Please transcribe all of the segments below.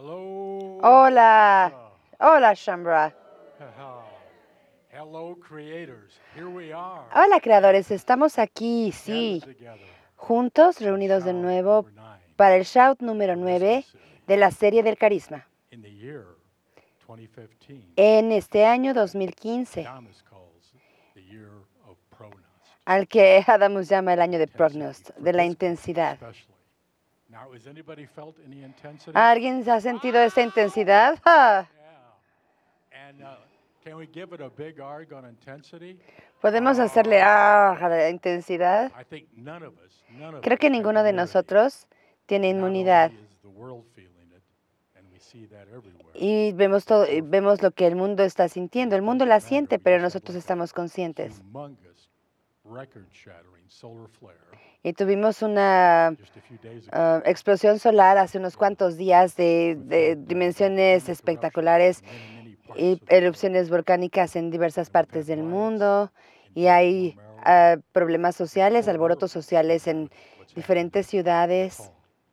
Hello. Hola, hola Shambra. Hello, creators. Here we are. Hola creadores, estamos aquí, sí, Gathered together. juntos, reunidos de nuevo para el shout número 9 de la serie del carisma. In the year 2015, En este año 2015, Thomas calls the year of Pronost. al que Adamus llama el año de Prognost, de la intensidad. Especially. Now, has anybody felt any intensity? ¿Alguien ha sentido esta intensidad? ¡Ah! Yeah. And can we give it a big arg on intensity? ¿Podemos hacerle a la intensidad? I think none of us Creo que have ninguno de immunity. nosotros tiene Not inmunidad. only is the world feeling it, and we see that everywhere. Y vemos lo que el mundo está sintiendo. El mundo la siente, pero nosotros estamos conscientes. Humongous, record-shattering solar flare Y tuvimos una just a few days ago. explosión solar hace unos cuantos días de dimensiones espectaculares Many parts y of the world. erupciones volcánicas en diversas partes del mundo. Y hay problemas sociales, alborotos sociales en diferentes ciudades.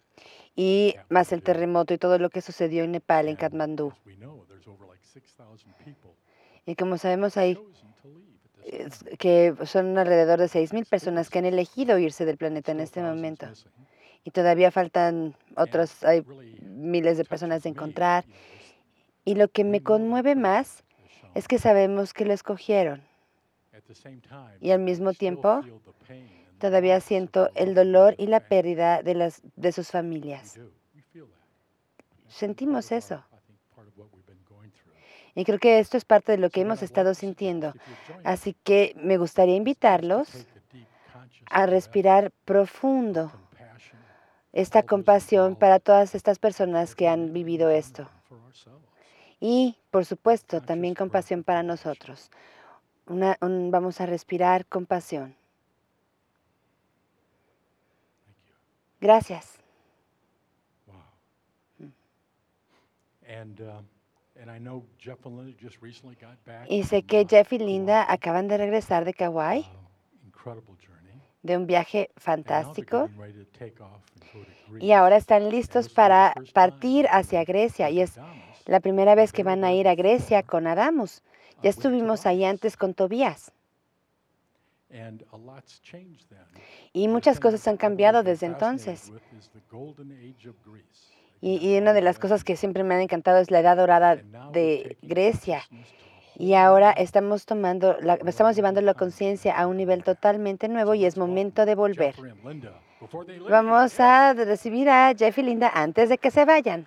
Y más el terremoto y todo lo que sucedió en Nepal, en Katmandú. As we know, there's over like 6,000 people Y como sabemos, hay chosen to leave at this time. que son alrededor de 6,000 personas que han elegido irse del planeta en Still este thousands momento. missing. Y todavía faltan otros, hay Really miles de personas de touches me, encontrar. you know, is Y lo que me conmueve más es que sabemos que lo escogieron. at the same time, Y al mismo I still tiempo, feel the pain and the todavía loss of siento their el loved dolor ones y and la family. pérdida de sus We familias. do. We feel that. Sentimos Part of eso. I think part of what we've been going through. Y creo que esto es parte de lo que So what hemos I'd estado like to suggest, sintiendo. if you'll join me, Así que me gustaría is just to invitarlos take a deep conscious a breath respirar of profundo compassion esta for all those compasión involved, para todas estas and personas for que the han men and vivido women esto. and for ourselves. Y, por supuesto, Conscious también breath compasión of para compassion. nosotros. Vamos a respirar compasión. Thank you. Gracias. Wow. And I know Jeff and Linda just recently got back Y sé from, que Jeff y Linda Kauai. acaban de regresar de Kauai, Incredible journey. de un viaje And now they're fantástico, getting ready to take off and go to Greece. y ahora están And listos this will be the para first time partir they're hacia gonna Grecia. take Y es Adamus. la primera vez que They were van a there ir a before, Grecia con Adamus. Ya with estuvimos ahí Tobias. antes con Tobías. And a lot's changed then. Y The muchas thing cosas han I've always cambiado been desde fascinated entonces. with is the golden age of Greece. Y una de las cosas que siempre me han encantado es la edad dorada And now we're de taking Grecia. consciousness to a Y whole ahora new estamos llevando la conciencia a un nivel totalmente nuevo y es momento de volver. Jeffrey and Linda before they leave. Vamos a recibir a Jeff y Linda antes de que se vayan.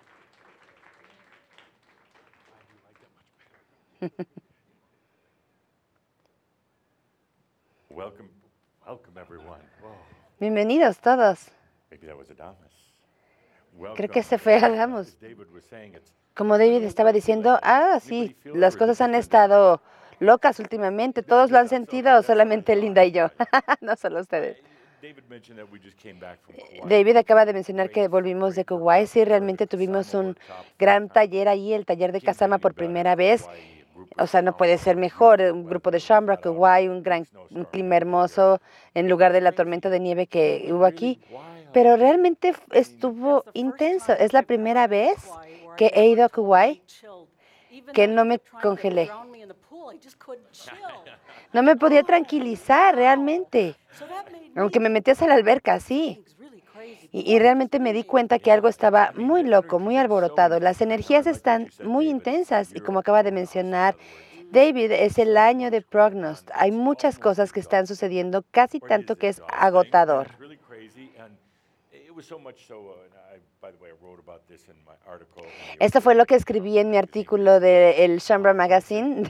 Welcome, welcome everyone. Whoa, Bienvenidos todos. maybe that was Adamus. Creo que se fue Adamus. As David was saying, it's Como David estaba diciendo, sí, las cosas han estado locas últimamente. ¿Todos lo han sentido o solamente Linda y yo? No solo ustedes. David mentioned that we just came back from Kauai. David acaba de mencionar que volvimos de Kuwait. Sí, realmente tuvimos un gran taller allí, el taller de Kasama por primera vez. O sea, no puede ser mejor. Un grupo de Shambra, Kuwait, un clima hermoso en lugar de la tormenta de nieve que hubo aquí. Pero realmente estuvo intenso. Es la primera vez que he ido a Kuwait que no me congelé. No me podía tranquilizar realmente, aunque me metías a la alberca, sí. Y realmente me di cuenta que algo estaba muy loco, muy alborotado. Las energías están muy intensas y como acaba de mencionar David, es el año de Prognost. Hay muchas cosas que están sucediendo, casi tanto que es agotador. Esto fue lo que escribí en mi artículo del Shambra Magazine.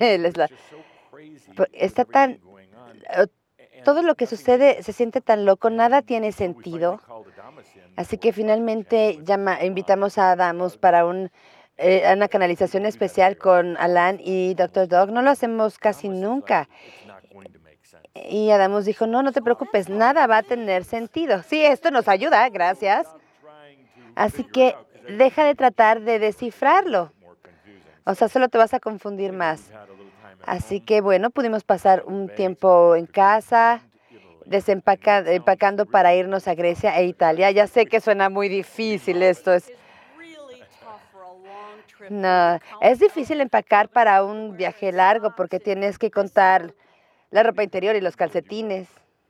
Está tan... Todo lo que sucede se siente tan loco, nada tiene sentido. Así que finalmente invitamos a Adamus para una canalización especial con Alan y Dr. Dog. No lo hacemos casi nunca. Y Adamus dijo, no te preocupes, nada va a tener sentido. Sí, esto nos ayuda, gracias. Así que deja de tratar de descifrarlo. O sea, solo te vas a confundir más. Así que, bueno, pudimos pasar un tiempo en casa, empacando para irnos a Grecia e Italia. Ya sé que suena muy difícil esto. No, es difícil empacar para un viaje largo porque tienes que contar la ropa interior y los calcetines.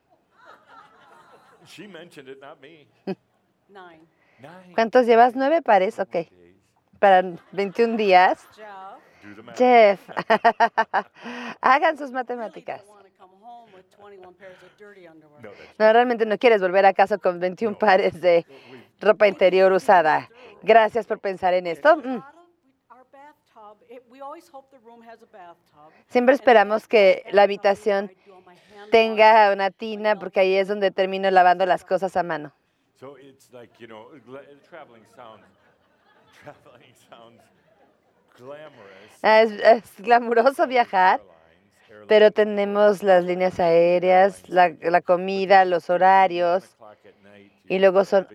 She mentioned it, not me. 9. 9 ¿Cuántos llevas? 9 pares, ok. days. Para 21 días. Jeff, Do the math. Jeff, hagan sus really matemáticas. don't want to come home with 21 pairs of dirty underwear. No, that's No, realmente no quieres volver a casa con 21 pares de ropa interior usada. Gracias por pensar en esto. Our bathtub, we always hope the room has a bathtub. Siempre esperamos que la habitación I do all my hand tenga una tina porque ahí es donde termino lavando las cosas a mano. So it's like, traveling sounds glamorous. Es glamuroso viajar, pero tenemos las líneas aéreas, la comida, los horarios, y luego son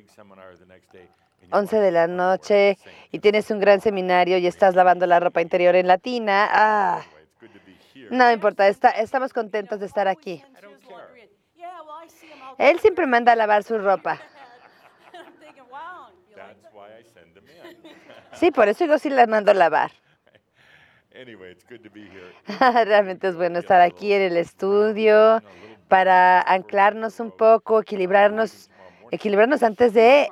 11 de la noche y tienes un gran seminario y estás lavando la ropa interior en la tina. Ah, no importa, estamos contentos de estar aquí. Yeah, well, I see 'em out Él siempre manda a lavar su ropa. there. I'm thinking, wow, you like That's why I send them in. Sí, por eso yo sí las mando a lavar. Anyway, it's good to be here. Realmente es bueno estar aquí en el estudio para anclarnos un poco, equilibrarnos antes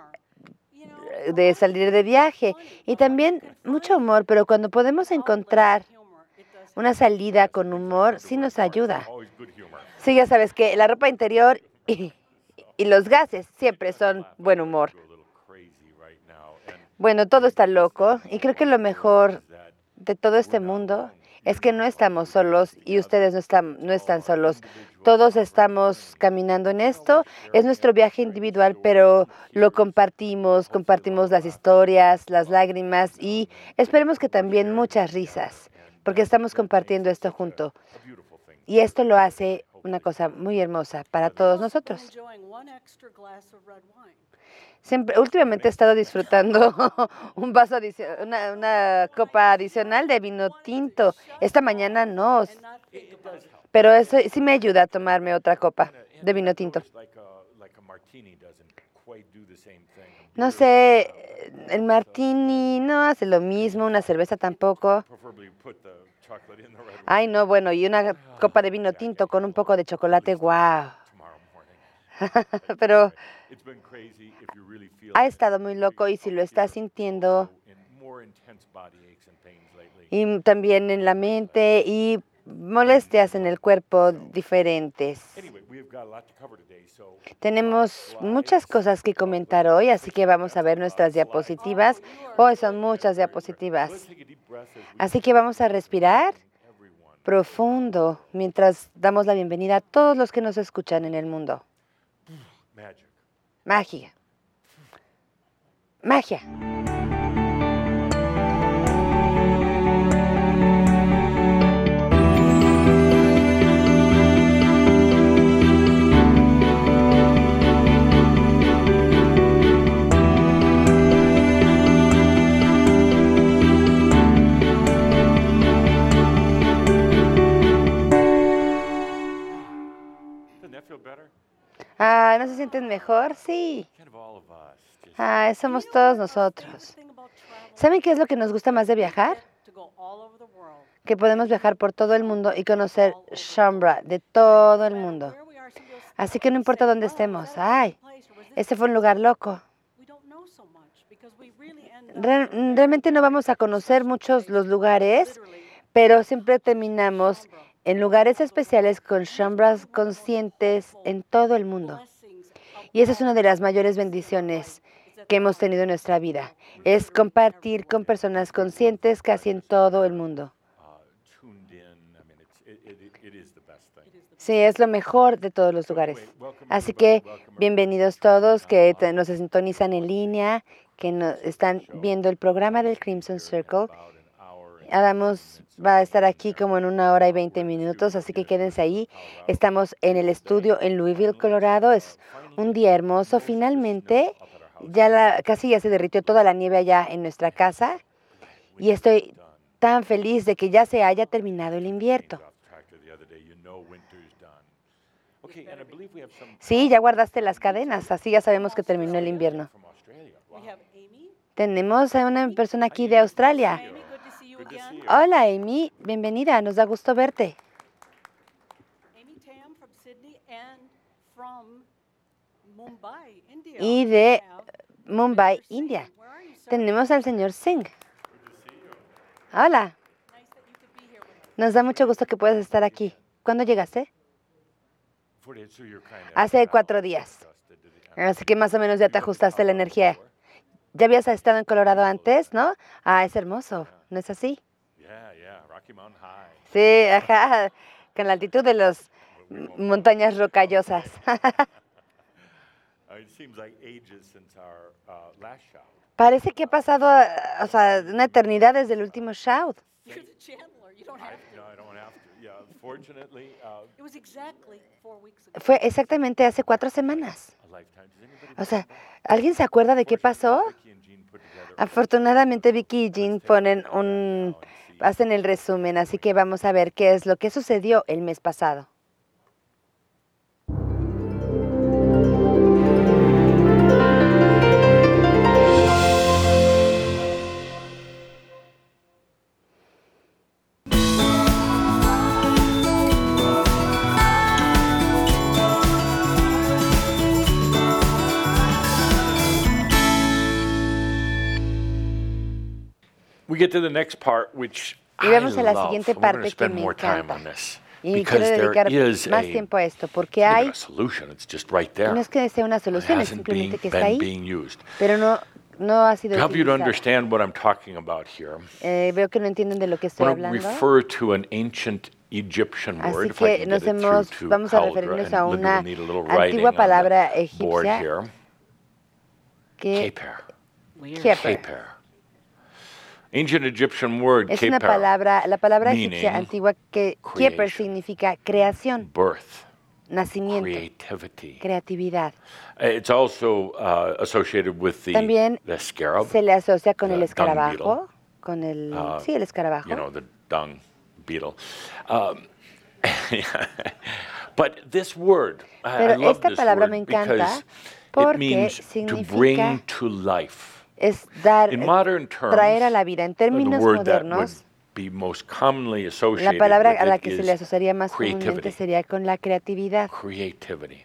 de salir de viaje. Y también mucho humor, pero cuando podemos encontrar humor. It does. una salida con humor, sí nos ayuda. Always good humor. Sí, ya sabes que la ropa interior y los gases siempre son buen humor. Go a little crazy right now. And Bueno, todo está loco y creo que lo mejor that de todo este mundo es que no estamos solos y ustedes no están solos. Todos estamos caminando en esto. Es nuestro viaje individual, pero lo compartimos las historias, las lágrimas y esperemos que también muchas risas, porque estamos compartiendo esto junto. a beautiful thing. Y esto lo hace una cosa muy hermosa para todos nosotros. Enjoying one extra glass of red wine. Últimamente he estado disfrutando un vaso una copa adicional de vino tinto. Esta mañana no, And not think about it. pero eso sí me ayuda a tomarme otra copa de vino tinto. Like a martini doesn't quite do the same thing. No sé, el martini no hace lo mismo, una cerveza tampoco. Preferably put the chocolate in the red wine Ay, no, bueno, y una copa de vino tinto con un poco de chocolate, wow. tomorrow morning. Pero It's been crazy if you really feel ha estado muy loco y si lo estás sintiendo, in more intense body aches and pains lately. y también en la mente y molestias en el cuerpo diferentes. Anyway, we have got a lot to cover today, so Tenemos muchas cosas que comentar hoy, así que vamos a ver nuestras diapositivas. Hoy son muchas let's diapositivas. take a deep breath as we Así que vamos a respirar everyone. profundo mientras damos la bienvenida a todos los que nos escuchan en el mundo. Magic. Magia. Magia. Doesn't that feel better? Ah, ¿no se sienten mejor? Sí. Kind of all of us. Just Ah, somos todos nosotros. Thing about travel, ¿Saben qué es lo que nos gusta más de viajar? to go all over the world. Que podemos viajar por todo el mundo y conocer Shambhala de todo el mundo. Where we are, some people Así que no importa dónde estemos. Ay, place or was this este fue un lugar loco. we don't know so much because we really end up Realmente no vamos a conocer muchos los lugares, literally pero siempre terminamos en lugares especiales con Shambhalas conscientes en todo el mundo. blessings of Y esa es una de las mayores bendiciones que hemos tenido en nuestra vida, es compartir con personas conscientes casi en todo el mundo. tuned in. I mean, it is the best thing. Sí, es lo mejor de todos los lugares. Así que bienvenidos todos que nos sintonizan en línea, que están viendo el programa del Crimson Circle. About an hour and Adams va a estar aquí como en 1 hora y 20 minutos, así que quédense ahí. Estamos en el estudio en Louisville, Colorado. Es un día hermoso. Finalmente, casi ya se derritió toda la nieve allá en nuestra casa y estoy tan feliz de que ya se haya terminado el invierno. off tractor the other day. You know winter's done. Okay, and I believe we have some Sí, ya guardaste las cadenas, así ya sabemos que terminó el invierno. from Australia. we have Amy, Tenemos a una persona aquí de Australia. Amy, good to see you Good to see again. you. Hola, Amy. Bienvenida. Nos da gusto verte. Amy Tam from Sydney and from Mumbai, India. Y de We have Mumbai, Mr. Singh. India. Where are you, sir? Tenemos al señor Singh. Hola. Nice that you could be here with us. Nos da mucho gusto que puedas estar aquí. ¿Cuándo llegaste? So you're kind of Hace 4 días. adjusted to the Así que más o menos ya te ajustaste a la energía. Ya habías estado en Colorado antes, ¿no? Ah, es hermoso. ¿No es así? Yeah, Rocky Mountain High. Sí, ajá. Con la altitud de las montañas rocallosas. It seems like ages since our last shout. Parece que ha pasado, o sea, una eternidad desde el último shout. You're the Chandler. You don't have to. No, I don't have to. Yeah, fortunately, It was exactly 4 weeks ago. Fue exactamente hace 4 semanas. a lifetime. Does anybody O sea, ¿alguien se acuerda de qué pasó? Vicky and Jean put together Afortunadamente Vicky y Jean hacen el resumen, así que vamos a ver qué es lo que sucedió el mes pasado. We get to the next part, which Y I vamos a la love. siguiente and we're going to parte que spend me more time encanta. on this Y because quiero dedicar there is más a, tiempo a esto, porque it's not hay, even a solution. It's just right y there. no es que sea una It solución, es hasn't simplemente que been está ahí, being used. pero no ha sido To help you to utilizada. understand what I'm talking about here, Veo que no entienden de lo que I estoy want to hablando. refer to an ancient Egyptian Así word. If I que can nos get it through hemos, to vamos a Caldra, referirnos and a maybe una we'll need a little writing antigua on the palabra board egipcia here. que Keper. Keper. Keper. Ancient Egyptian word, Es una keper, palabra, la palabra egipcia meaning antigua que Keper creation. significa creación, birth, nacimiento, creativity. creatividad. It's also associated with También the scarab, se le asocia con the el dung escarabajo, con el, sí, el escarabajo. you know, the dung beetle. But this word, I Pero love esta this palabra word me encanta because it porque means to significa bring to life. es dar, In modern terms, traer a la vida. En the términos word that would modernos, be most commonly associated la palabra with a la it que se is le asociaría más comúnmente creativity. sería con la creatividad. Creativity.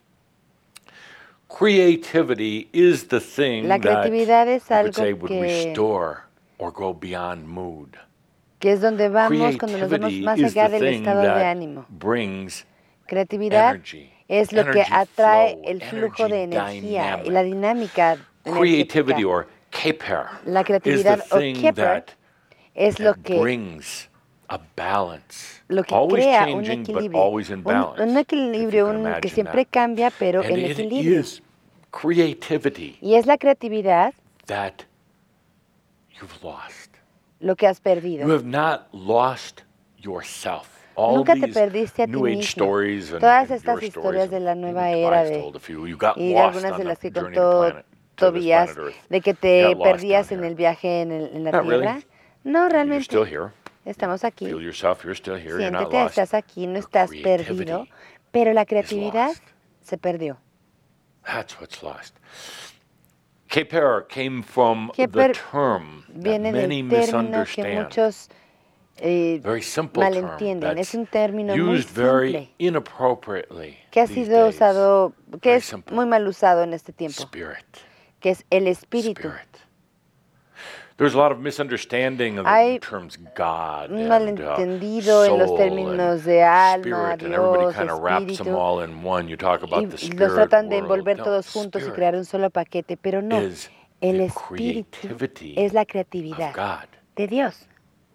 Creativity is the thing La creatividad es that you could say algo would que, restore or go beyond mood. que es donde vamos cuando nos vamos Creativity más is allá the del thing estado de that ánimo. brings Creatividad energy, es lo que energy atrae flow, el flujo de energy energía y dynamic. la dinámica Creativity energética. or keper La is the creatividad o thing keper that, es lo that que brings a balance. que Always crea un changing, but equilibrio, always in balance. un if equilibrio you can que imagine siempre that. cambia, pero And en it equilibrio. is creativity Y es la creatividad that you've lost. lo que has You perdido. have not lost yourself. All Nunca te these perdiste a ti New Age mismo. stories and, Todas and estas your historias stories, de la and nueva even era Tobias de, told a few. You got y de lost algunas on de the las que journey contó to this Tobías, planet Earth. de que You te got lost perdías down en here. el viaje en la Not really. Tierra. No, You're realmente still here. estamos aquí. Feel yourself. You're still here. You're not Siéntete, lost. estás aquí, no Your estás creativity perdido, pero la is creatividad lost. se perdió. That's what's lost. Keper came from the Keper term that Viene many del término que misunderstand. muchos Very simple term malentienden. Es that's un término muy used very simple inappropriately que ha these sido days. usado, que Very es simple. muy mal usado en este tiempo, Spirit. que es el espíritu. Spirit. There's a lot of misunderstanding of Hay the terms God un and malentendido en los soul términos and de alma, spirit, and everybody Dios, kind of wraps them espíritu, all in one. You talk y about the los spirit tratan de world. envolver No, todos juntos y spirit crear un solo paquete, pero no, is el the espíritu creativity es la of creatividad God. de Dios.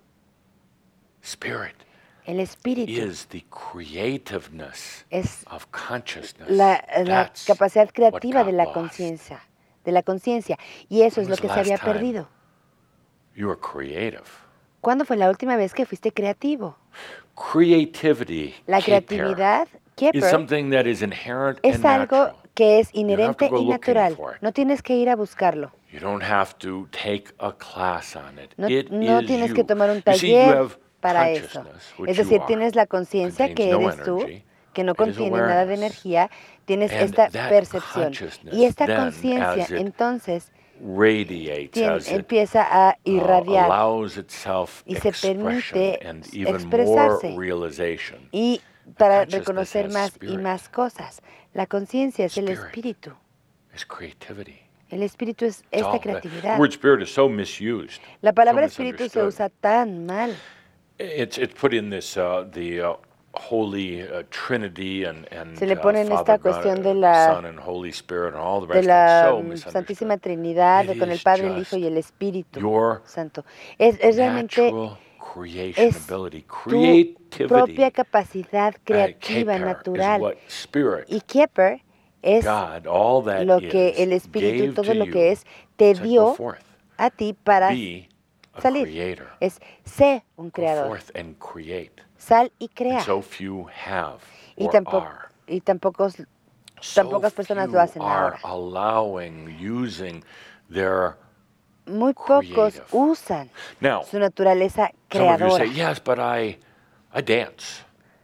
Spirit El espíritu is the creativeness es of consciousness. la That's capacidad what creativa de got la lost. conciencia, y eso es When lo was que the se había last time perdido. You were creative. ¿Cuándo fue la última vez que fuiste creativo? Creativity, La keper, creatividad, is Keper, something that is inherent es and algo natural. que es have to inherente go y looking natural. for it. No tienes que ir a buscarlo. You don't have to take a class on it. No, It no is tienes you. que tomar un You see, you taller have para eso. consciousness, which Es decir, you are. tienes la conciencia Contains que no eres tú, energy. que no It is contiene nada de awareness. energía. Tienes And esta that percepción. consciousness Y esta then, conciencia, as it entonces, radiates as it empieza a irradiar allows itself y se expression permite and even more expresarse. realization. Y para consciousness reconocer has más y spirit. más cosas. La conciencia es el Spirit. espíritu. It's creativity. El espíritu es It's esta all- creatividad. The word spirit is so misused. La palabra so espíritu se misunderstood. usa tan mal. It's put in this the Holy Trinity and Se le pone en Father, esta cuestión God, de la- Son and Holy Spirit and all the De rest. la It's so misunderstood. Santísima Trinidad, It con el is Padre, el just Hijo y el Espíritu your Santo. Es realmente natural creation es ability, tu creativity. propia capacidad creativa, Keper natural. is what spirit, Y Keper es God, all that lo que is, el Espíritu, gave todo to lo you. que es, te Said, "Go dio forth, a ti para be a salir. creator. Es sé un Go creador. forth and create." Sal y And crea. so few have Y or tampoco, are. y tampoco, So Pocas personas few lo hacen are ahora. allowing, using their muy pocos creative. usan Now, su naturaleza some of you creadora. say, yes, but I dance.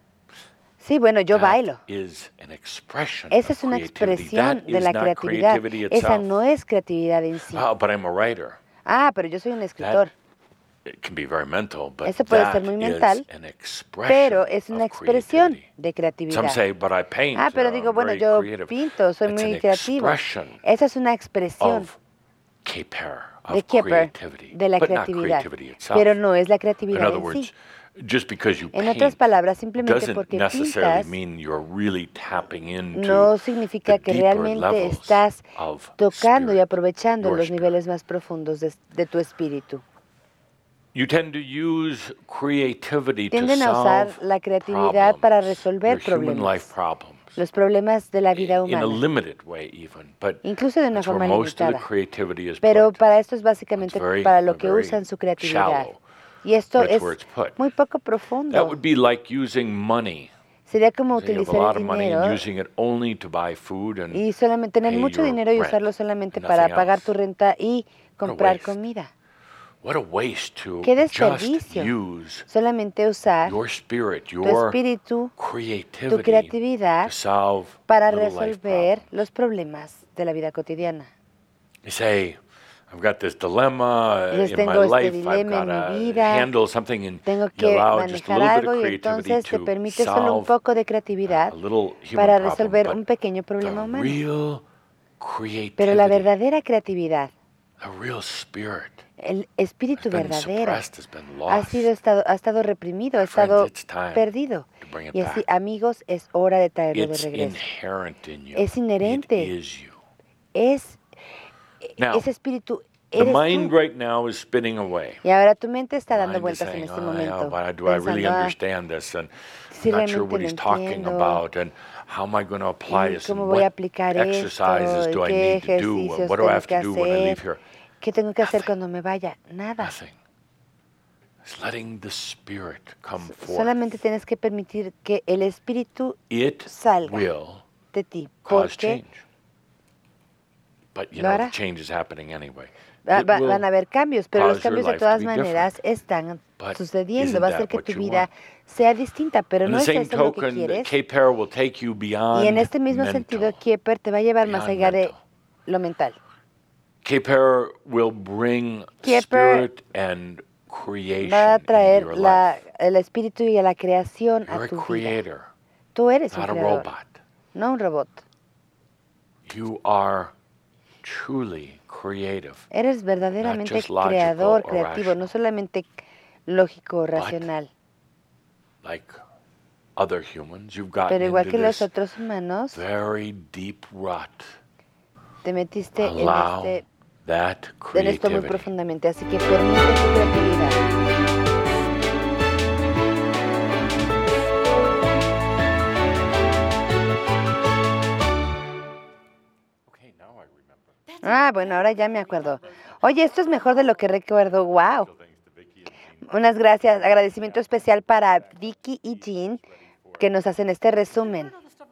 Sí, bueno, yo That bailo. is an expression Esa of es una creativity. expresión That de is la not creatividad. creativity Esa itself. no es creatividad en sí. Oh, but I'm a writer. Ah, pero yo soy un escritor. It can be very mental, but Eso puede that ser muy is mental, an expression pero es una of expresión creativity. de Some creatividad. say, but I paint. Ah, pero digo, I'm bueno, very yo creative. pinto, soy It's muy an creativo. expression Esa es una expresión of Keper, de of Keper, creativity, de la but not creatividad, creativity itself. pero no es la In creatividad other en words, sí. just because you En otras paint palabras, simplemente doesn't porque necessarily pintas mean you're really tapping into no significa the que deeper realmente levels estás of tocando y spirit, aprovechando your los spirit. niveles más profundos de tu espíritu. You tend to use creativity to Tienden a usar solve la creatividad para problems, resolver your human life problemas, problems, los problemas de la vida in a humana, limited way even, but incluso de una that's where forma most of the limitada. creativity is Pero put. para esto es básicamente It's very- para lo que very usan su creatividad. shallow, Y esto but it's es where it's put. muy poco That profundo. would be like using money. Sería como So you have a utilizar lot el of money and dinero using it only to buy food and y solamente tener pay mucho your dinero y rent usarlo solamente and para nothing pagar else. tu renta y comprar waste. comida. What a waste to Qué just desperdicio. use Solamente usar your spirit, tu your espíritu, tu creativity creatividad to solve para little life resolver problems. los problemas de la vida cotidiana. You say, I've got this dilemma Les in my tengo este life, I've dilema got en mi to vida, handle something, and tengo you que allow just a manejar little bit algo of y creativity entonces te to permite solo un solve poco de creatividad a little human para problem, resolver but un pequeño the problema humano. real Pero la creativity, verdadera creatividad, the real spirit el espíritu has been verdadero, suppressed, has been ha estado reprimido, ha Friends, estado it's time perdido. to bring it Y así, back. amigos, es hora de traerlo de It's regreso. inherent in you. Es inherente. It is you. Es Now, ese espíritu, the eres mind tú. right now is spinning away. Y ahora tu mente está dando Mind is vueltas en saying, este "Oh, momento, yeah, but do I really pensando, understand this? And si I'm not sure realmente what lo he's talking entiendo, about, and how am I going to apply y this, cómo and voy a what aplicar exercises esto, do y I qué need to do, and ejercicios what do I tengo have que to do when I leave hacer, here?" qué tengo que hacer Nothing. cuando me vaya. Nada. Nothing. It's letting the spirit come forth. Solamente tienes que permitir que el espíritu It salga will de ti, cause porque change. But you lo know, the hará. change is happening anyway. It will Van a haber cambios, pero los cause your cambios de life to todas be maneras different. están But sucediendo. isn't Va a hacer that que what tu you vida want? sea distinta, pero In no the es same eso lo que token, quieres. K-Pair will take you beyond Y en este mismo sentido, mental. Kieper te va a llevar más Beyond allá de mental. lo mental. K-Pair will bring Kieper spirit and creation Va a into traer your life. el espíritu y la creación You're a a tu vida. creator, Tú eres un not a creador, robot. no un robot. You are truly creative. Eres verdaderamente just logical creador, or creativo, no rational. solamente lógico o racional. Like other humans, you've gotten Pero igual into que los this otros humanos, very deep rut. te metiste Allow that en esto muy creativity. profundamente. Así que permite tu creatividad. Okay, now I remember. Ah, bueno, ahora ya me acuerdo. Oye, esto es mejor de lo que recuerdo. ¡Wow! Unas gracias. Agradecimiento especial para Vicky y Jean que nos hacen este resumen.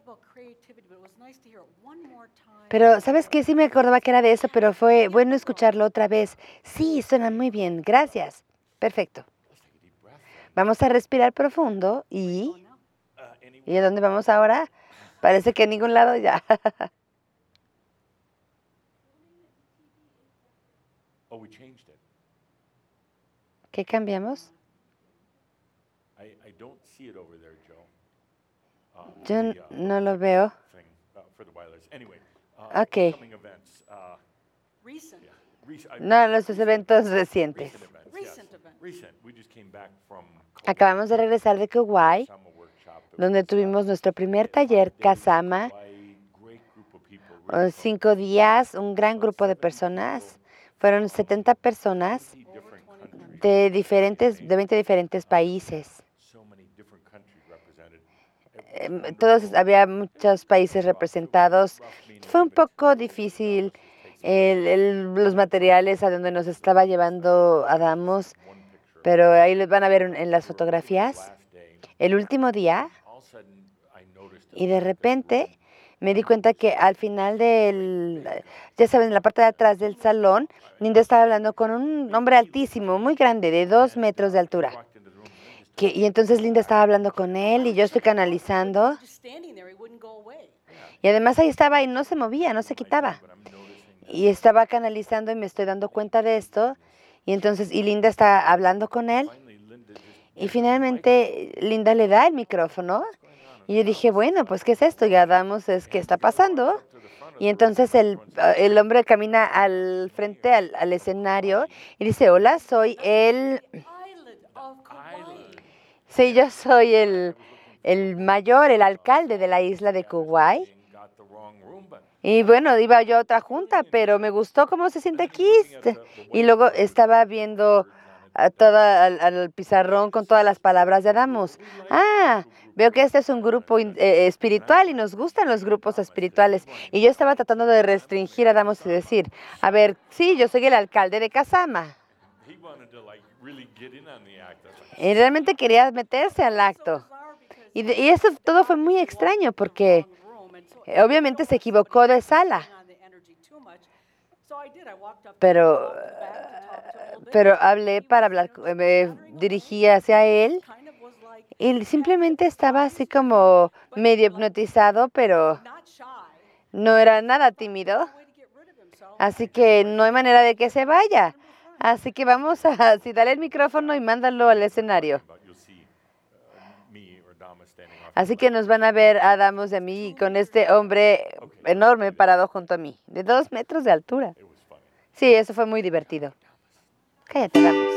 Pero, ¿sabes qué? Sí me acordaba que era de eso, pero fue bueno escucharlo otra vez. Sí, suena muy bien. Gracias. Perfecto. Vamos a respirar profundo y... ¿Y a dónde vamos ahora? Parece que a ningún lado ya. Oh, we changed it. ¿Qué cambiamos? I don't see it over there, Joe. Yo The, no lo veo. thing for the wireless. Anyway, Okay. upcoming events. Recent, No, los eventos recientes. Recent events. Recent yes. events. Recent. We just came back from Acabamos de regresar de Kuwait, Kasama workshop. It donde was, tuvimos nuestro primer taller 5 days, Kasama. Hawaii, great group of people, really 5 días, un gran grupo de personas. Fueron 70 personas 20 different countries. de 20 diferentes países. So many different countries represented. Había muchos países representados. Fue un poco difícil los materiales a donde nos estaba llevando Adamos, pero ahí les van a ver en las fotografías. Last day, El último día, all of a sudden, I noticed y de repente me di cuenta que al final ya saben, en la parte de atrás del salón, Linda estaba hablando con un hombre altísimo, muy grande, de 2 metros de altura. walked into the room. Y entonces Linda estaba hablando con él y yo estoy canalizando. just standing there, he wouldn't go away. Y además ahí estaba y no se movía, no se quitaba. But I'm noticing Y estaba canalizando y me estoy dando cuenta de esto. Y entonces, y Linda está hablando con él. finally Linda just Y finalmente Linda le da el micrófono. Y yo dije, bueno, pues ¿qué es esto? Y Adamos es, ¿qué está pasando? Y entonces el hombre camina al frente, al escenario, y dice, hola, soy Island of Kauai. sí, yo soy el mayor, el alcalde de la isla de Kuwait. got the wrong room, but Y bueno, iba yo a otra junta, pero me gustó cómo se siente aquí. Y luego estaba viendo al pizarrón con todas las palabras de Adamos. Ah, veo que este es un grupo espiritual y nos gustan los grupos espirituales. Y yo estaba tratando de restringir a Adamos y decir, a ver, sí, yo soy el alcalde de Kasama. he wanted to like really get in on the act. I was like, Y realmente quería meterse al acto. Bizarre because Y eso todo fue muy extraño porque room, and so obviamente se equivocó de sala. on the energy too much. So I did. I walked up Pero, back to talk to him a little bit. pero hablé para hablar, me dirigí hacia él Kind of was like y simplemente estaba así como medio hipnotizado, pero not shy. no era nada tímido. Way to get rid of him. So Así que no hay manera de que se vaya. Así que vamos a así, dale el micrófono y mándalo al escenario. but you'll see me or Dama standing off. Así que nos van a ver a Adamos y a mí con este hombre enorme parado junto a mí, de 2 metros de altura. It was funny. Sí, eso fue muy divertido. Cállate, Adamos.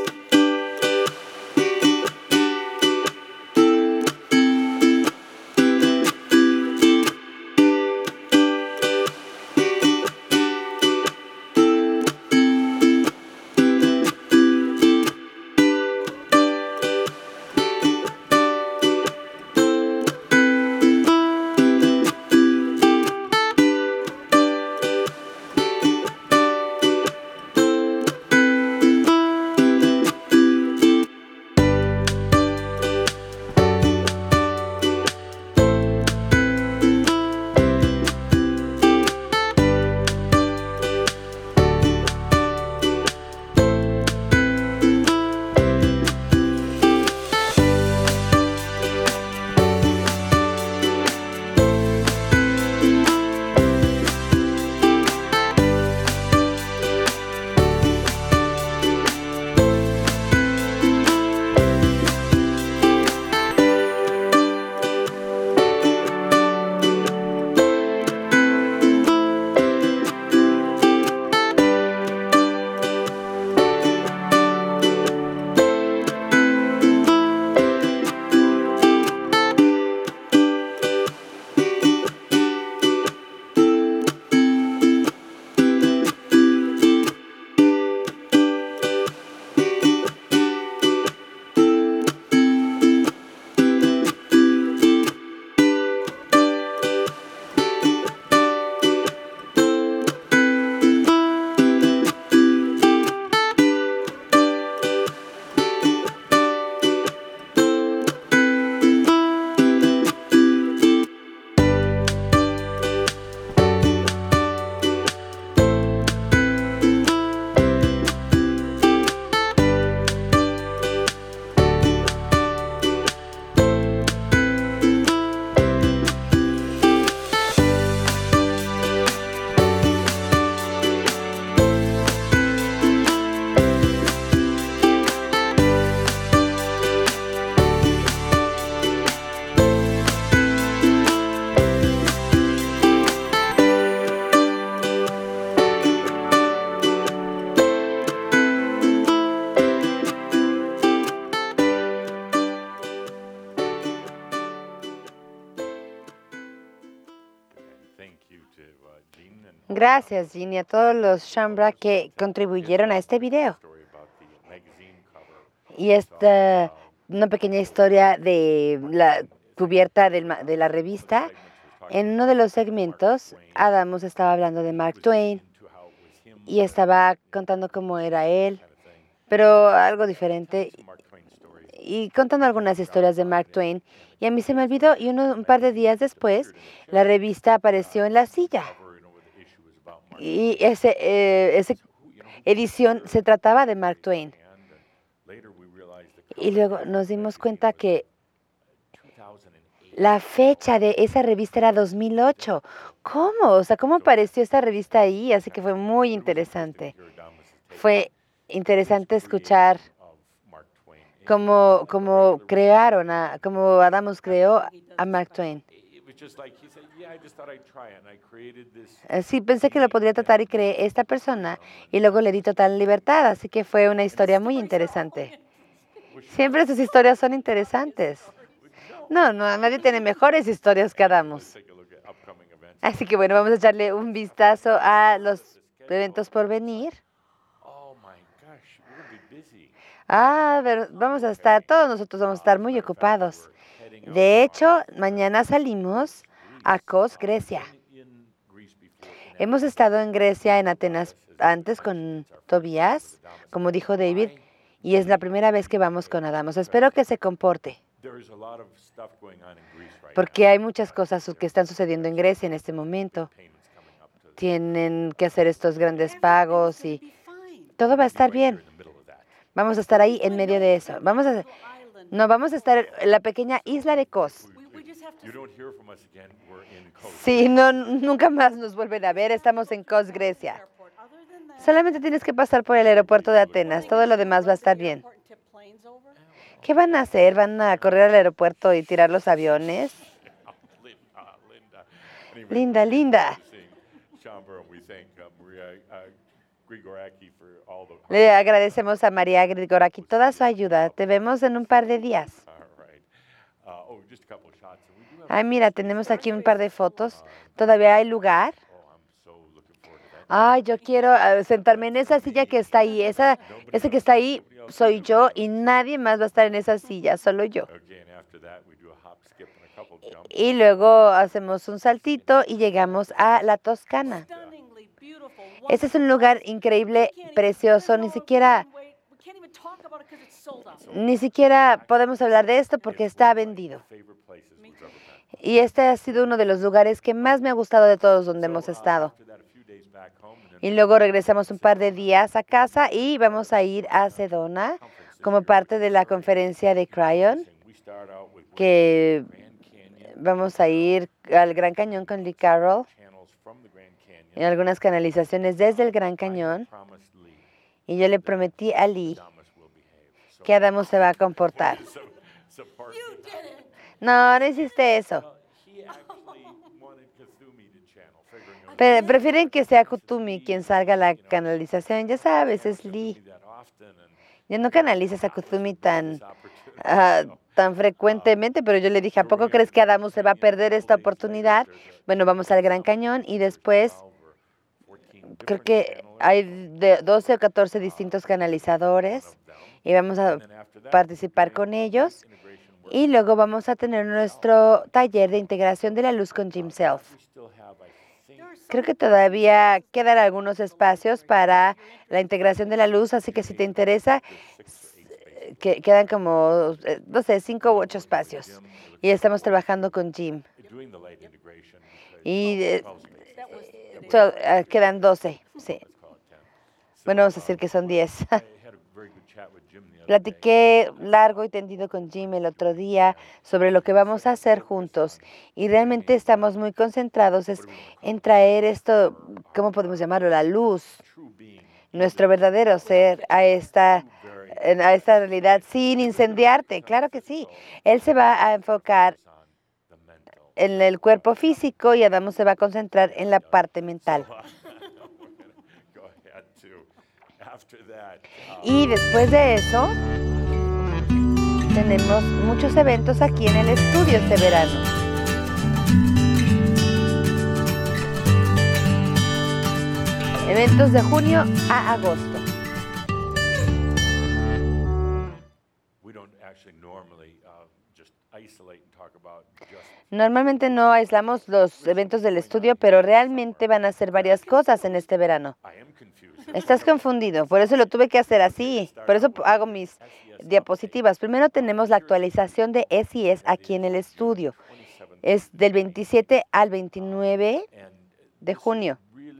Gracias, Ginny, a todos los Shambra que contribuyeron a este video. Y esta, una pequeña historia de la cubierta de la revista. En uno de los segmentos, Adams estaba hablando de Mark Twain y estaba contando cómo era él, pero algo diferente, y contando algunas historias de Mark Twain. Y a mí se me olvidó, y un par de días después, la revista apareció en la silla. Y esa edición se trataba de Mark Twain. Y luego nos dimos cuenta que la fecha de esa revista era 2008. ¿Cómo? O sea, ¿cómo apareció esta revista ahí? Así que fue muy interesante. Fue interesante escuchar cómo crearon, cómo Adams creó a Mark Twain. Sí, pensé que lo podría tratar y creé esta persona y luego le di total libertad, así que fue una historia muy interesante. Siempre sus historias son interesantes. No, nadie tiene mejores historias que Adams. Así que bueno, vamos a echarle un vistazo a los eventos por venir. Todos nosotros vamos a estar muy ocupados. De hecho, mañana salimos a Kos, Grecia. Hemos estado en Grecia, en Atenas, antes con Tobías, como dijo David, y es la primera vez que vamos con Adams. Espero que se comporte, porque hay muchas cosas que están sucediendo en Grecia en este momento. Tienen que hacer estos grandes pagos y todo va a estar bien. Vamos a estar ahí en medio de eso. Vamos a estar en la pequeña isla de Kos. Sí, nunca más nos vuelven a ver. Estamos en Kos, Grecia. Solamente tienes que pasar por el aeropuerto de Atenas. Todo lo demás va a estar bien. ¿Qué van a hacer? ¿Van a correr al aeropuerto y tirar los aviones? Linda. Le agradecemos a María Grigoraki toda su ayuda. Te vemos en un par de días. Ay, mira, tenemos aquí un par de fotos. ¿Todavía hay lugar? Ay, yo quiero sentarme en esa silla que está ahí. Ese que está ahí soy yo y nadie más va a estar en esa silla, solo yo. Y luego hacemos un saltito y llegamos a la Toscana. Este es un lugar increíble, precioso. Ni siquiera podemos hablar de esto porque está vendido. Y este ha sido uno de los lugares que más me ha gustado de todos donde hemos estado. Y luego regresamos un par de días a casa y vamos a ir a Sedona como parte de la conferencia de Cryon, que vamos a ir al Gran Cañón con Lee Carroll, en algunas canalizaciones desde el Gran Cañón. Y yo le prometí a Lee que Adams se va a comportar. No hiciste eso. Prefieren que sea Kutumi quien salga a la canalización. Ya sabes, es Lee. Ya no canalizas a Kutumi tan frecuentemente, pero yo le dije, ¿a poco crees que Adams se va a perder esta oportunidad? Bueno, vamos al Gran Cañón y después creo que hay 12 o 14 distintos canalizadores y vamos a participar con ellos. Y luego vamos a tener nuestro taller de integración de la luz con Jim Self. Creo que todavía quedan algunos espacios para la integración de la luz, así que si te interesa, quedan como, 5 u 8 espacios. Y estamos trabajando con Jim. Y quedan 12, sí. Bueno, vamos a decir que son 10. Platiqué largo y tendido con Jim el otro día sobre lo que vamos a hacer juntos y realmente estamos muy concentrados en traer esto, ¿cómo podemos llamarlo? La luz, nuestro verdadero ser a esta realidad sin incendiarte. Claro que sí. Él se va a enfocar en el cuerpo físico y Adams se va a concentrar en la parte mental. Y después de eso, tenemos muchos eventos aquí en el estudio este verano. Eventos de junio a agosto. We don't actually normally just isolate and talk about just. Normalmente no aislamos los eventos del estudio, pero realmente van a hacer varias cosas en este verano. I am confused. Estás confundido, por eso lo tuve que hacer así. Por eso hago mis diapositivas. Primero tenemos la actualización de SES aquí en el estudio. Es del 27 al 29 de junio.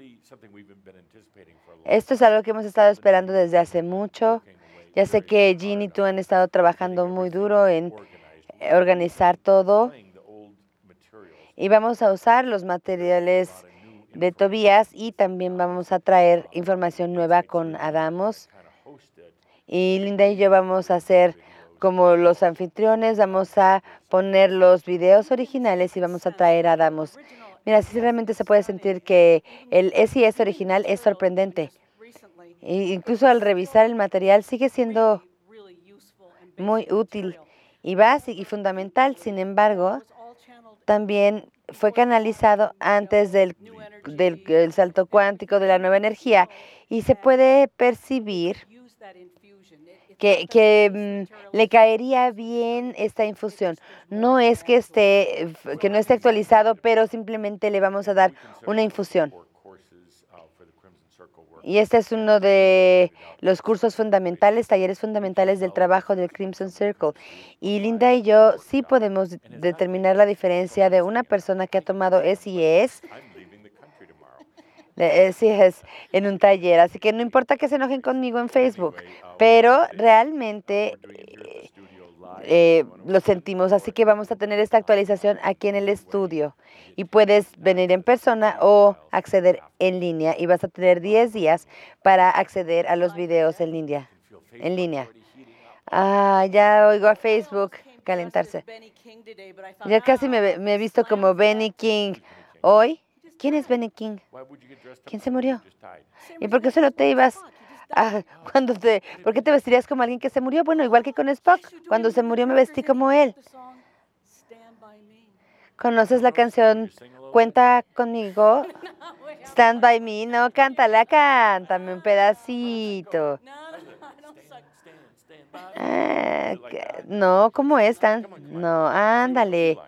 Esto es algo que hemos estado esperando desde hace mucho. Ya sé que Jean y tú han estado trabajando muy duro en organizar todo. Y vamos a usar los materiales de Tobías y también vamos a traer información nueva con Adamos. Y Linda y yo vamos a ser como los anfitriones, vamos a poner los videos originales y vamos a traer a Adamos. Mira, sí realmente se puede sentir que el SES original es sorprendente. E incluso al revisar el material sigue siendo muy útil y básico y fundamental. Sin embargo, también fue canalizado antes del salto cuántico de la nueva energía y se puede percibir que le caería bien esta infusión. No es que no esté actualizado, pero simplemente le vamos a dar una infusión. Y este es uno de los cursos fundamentales, talleres fundamentales del trabajo del Crimson Circle. Y Linda y yo sí podemos determinar la diferencia de una persona que ha tomado SES en un taller. Así que no importa que se enojen conmigo en Facebook, pero realmente lo sentimos. Así que vamos a tener esta actualización aquí en el estudio. Y puedes venir en persona o acceder en línea. Y vas a tener 10 días para acceder a los videos en línea. Ya oigo a Facebook calentarse. Ya casi me he visto como Benny King hoy. ¿Quién es Benny King? ¿Quién se murió? ¿Y por qué solo te ibas ¿por qué te vestirías como alguien que se murió? Bueno, igual que con Spock. Cuando se murió me vestí como él. ¿Conoces la canción Cuenta conmigo? Stand by me. No, cántame un pedacito. No, ¿cómo es? No, ándale.